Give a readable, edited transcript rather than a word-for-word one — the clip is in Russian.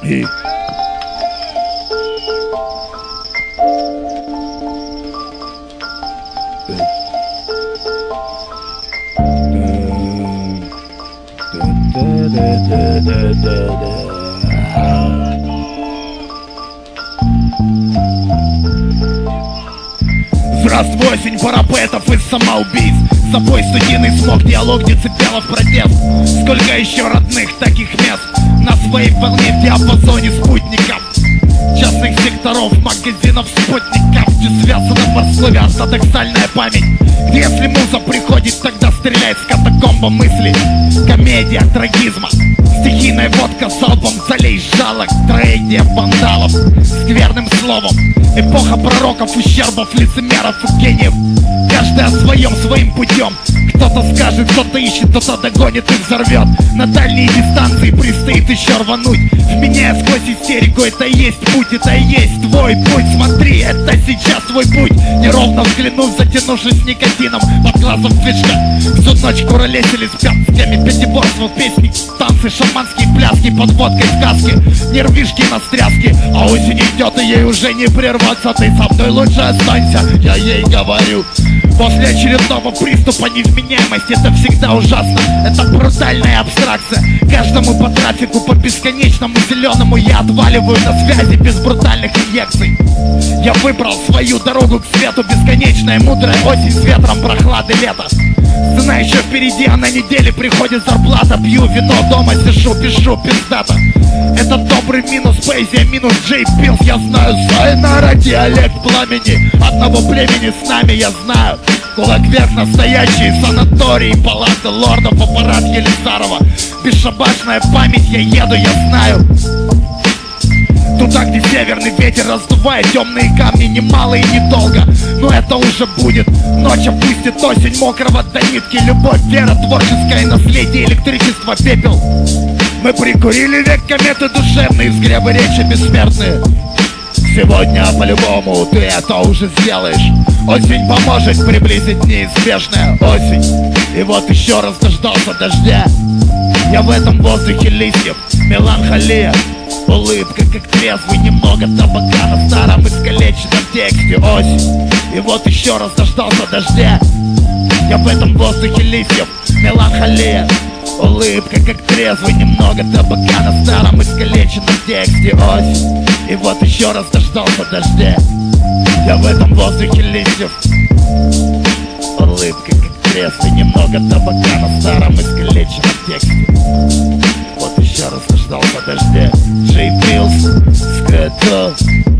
И здравствуй, осень, пора поэтов и самоубийц. Запой студийный смог, диалог децибелов, протест. Сколько еще родных таких мест на своей волне в диапазоне спутников, частных секторов, магазинов, спутников, где связана в основе ортодоксальная память. Где если муза приходит, тогда стреляет с катакомба мысли. Комедия трагизма, стихийная водка залпом, залей жалок, трагедия вандалов, скверным словом. Эпоха пророков, ущербов, лицемеров и гениев. Каждый о своим путем. Кто-то скажет, кто-то ищет, кто-то догонит и взорвет. На дальние дистанции предстоит еще рвануть, вменяя сквозь истерику: это и есть путь, это и есть твой путь. Смотри, это сейчас твой путь. Неровно взглянув, затянувшись никотином, под глазом фишка. Всю ночь куролесили с пятскими, пятиборства, песни, танцы, шаманские пляски, под водкой сказки, нервишки на стряске. А осень идет, и ей уже не прерваться. Ты со мной лучше останься, я ей говорю. После очередного приступа невменяемости это всегда ужасно. Это брутальная абстракция. Каждому по трафику, по бесконечному зеленому я отваливаю на связи без брутальных инъекций. Я выбрал свою дорогу к свету. Бесконечная мудрая осень с ветром прохлады лета. Цена еще впереди, а на неделе приходит зарплата. Пью вино, дома сижу, пишу пиздата. Это добрый минус, поэзия минус, Джей Пилс. Я знаю Сайнара, диалект пламени одного племени с нами, я знаю. Кулак вверх, настоящие санатории, палаты лордов, аппарат Елизарова. Бесшабашная память, я еду, я знаю. Туда, где северный ветер раздувает темные камни, немало и недолго, но это уже будет. Ночь опустит осень мокрого до нитки. Любовь, вера, творческое наследие, электричество, пепел. Мы прикурили век кометы душевные, взгребы речи бессмертные. Сегодня по-любому ты это уже сделаешь. Осень поможет приблизить неизбежное. Осень, и вот еще раз дождался дождя. Я в этом воздухе листьев, меланхолия, улыбка как трезвый, немного табака на старом искалеченном тексте. Осень, и вот еще раз дождался дождя. Я в этом воздухе листьев, меланхолия, улыбка как трезвый, немного табака на старом искалеченном тексте. Осень, и вот еще раз дождался дождя. Я в этом воздухе листьев, улыбка как трезвый, немного табака на старом искалеченном тексте. Вот еще раз дождался дождя. Джей Пилс, Скэтл.